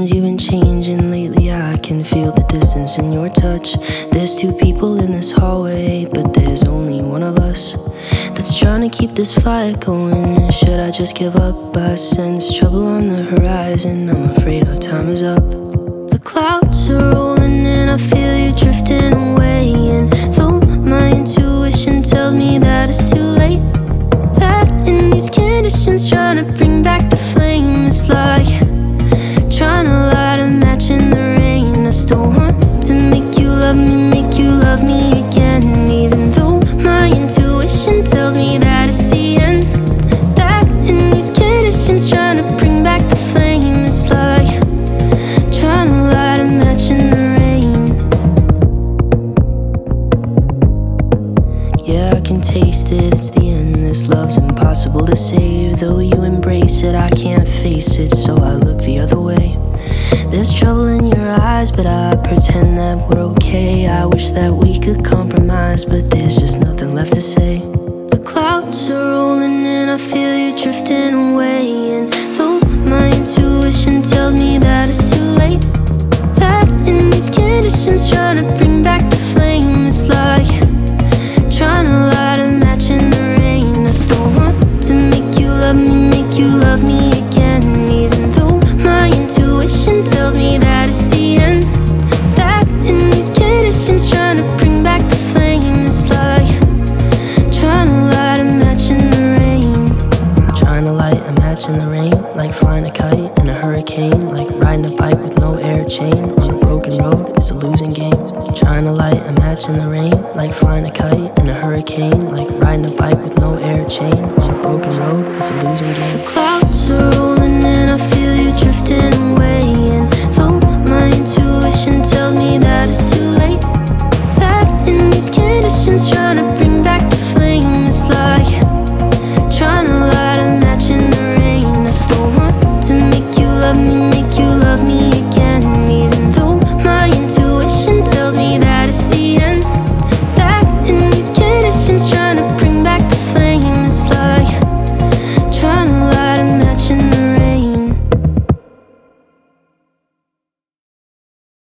conditions, you've been changing lately. I can feel the distance in your touch. There's two people in this hallway, but there's only one of us that's trying to keep this fire going. Should I just give up? I sense trouble on the horizon. I'm afraid our time is up. The clouds are rolling and I feel you drifting away. And though my intuition tells me that it's too late, that in these conditions, trying to bring back the flame, it's like trying to light a match in the rain. I still want to make you love me again. Even though my intuition tells me that it's the end, that in these conditions, trying to bring back the flame, it's like trying to light a match in the rain. Yeah, I can taste it, it's the end. This love's impossible to save. Though you embrace it, I can't face it, so I look the other way. There's trouble in your eyes, but I pretend that we're okay. I wish that we could compromise, but there's just nothing left to say. The clouds are rolling and I feel you drifting away. And though my intuition tells me that it's too late, that in these conditions, trying to bring back the flame, it's like trying to light a match in the rain. I still want to make you love me again. Even though my intuition tells me that it's the end, that in these conditions, trying to bring back the flame, it's like trying to light a match in the rain. Trying to light a match in the rain, like flying a kite in a hurricane, like riding a bike with no air chain on a broken road, it's a losing game. Trying to light a match in the rain, like flying a kite in a hurricane, like riding a bike with no air chain on a broken road, it's a losing game. The clouds are rolling and I feel you drifting away.